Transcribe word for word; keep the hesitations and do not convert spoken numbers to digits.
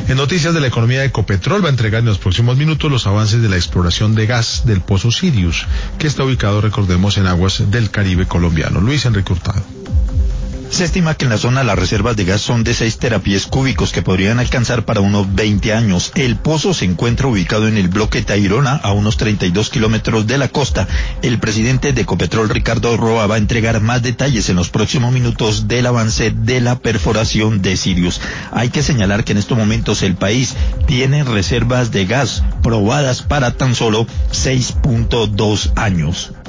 En noticias de la economía, Ecopetrol va a entregar en los próximos minutos los avances de la exploración de gas del pozo Sirius, que está ubicado, recordemos, en aguas del Caribe colombiano. Luis Enrique Hurtado. Se estima que en la zona las reservas de gas son de seis terapiés cúbicos que podrían alcanzar para unos veinte años. El pozo se encuentra ubicado en el bloque Tayrona, a unos treinta y dos kilómetros de la costa. El presidente de Ecopetrol, Ricardo Roa, va a entregar más detalles en los próximos minutos del avance de la perforación de Sirius. Hay que señalar que en estos momentos el país tiene reservas de gas probadas para tan solo seis punto dos años.